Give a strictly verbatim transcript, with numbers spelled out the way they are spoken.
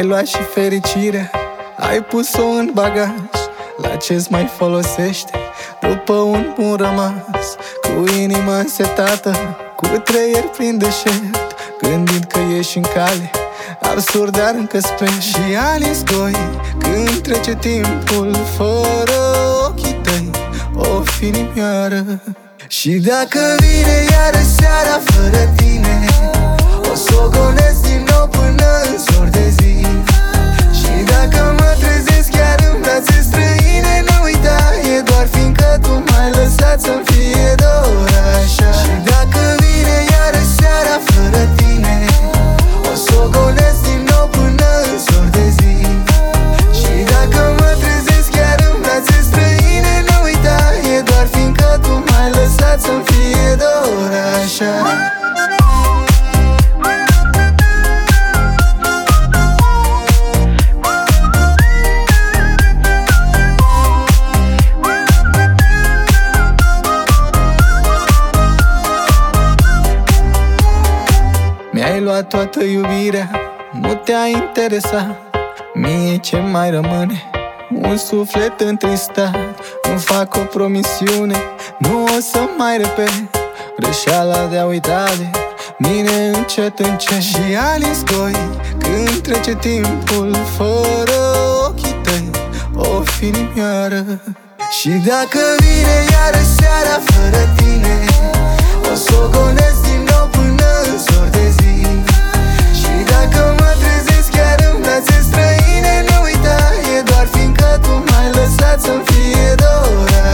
luat și fericirea, ai pus-o în bagaj. La ce-ți mai folosește după un bun rămas? Cu inima însetată, cu treier plin deșert, gândind că ești în cale, absurd, dar încă sper. Și ani zgoi când trece timpul fără ochii tăi, o fi nimioară. Și dacă vine iară seara fără tine, o s-o gonesc din nou până în zor de zi. Și dacă mă trezesc chiar în brațe străine, nu uita, e doar fiindcă tu m-ai lăsat să-mi fie dor așa. Și dacă vine iară seara fără tine, o s-o gonesc din nou până în zor de zi. Și dacă mă trezesc chiar în brațe străine, nu uita, e doar fiindcă tu m-ai lăsat să-mi fie dor așa. Mi-ai luat toată iubirea, nu te-a interesat. Mie ce mai rămâne? Un suflet întristat. Nu fac o promisiune, nu o să mai repet greșeala de a uita de mine încet, încet. Și ani zgoi când trece timpul fără ochii tăi, o fi nimioară. Și dacă vine iară seara fără tine, o s-o gonesc din nou până în zor de zi. Și dacă mă trezesc chiar în brațe străine, nu uita, e doar fiindcă tu m-ai lăsat să-mi fie dor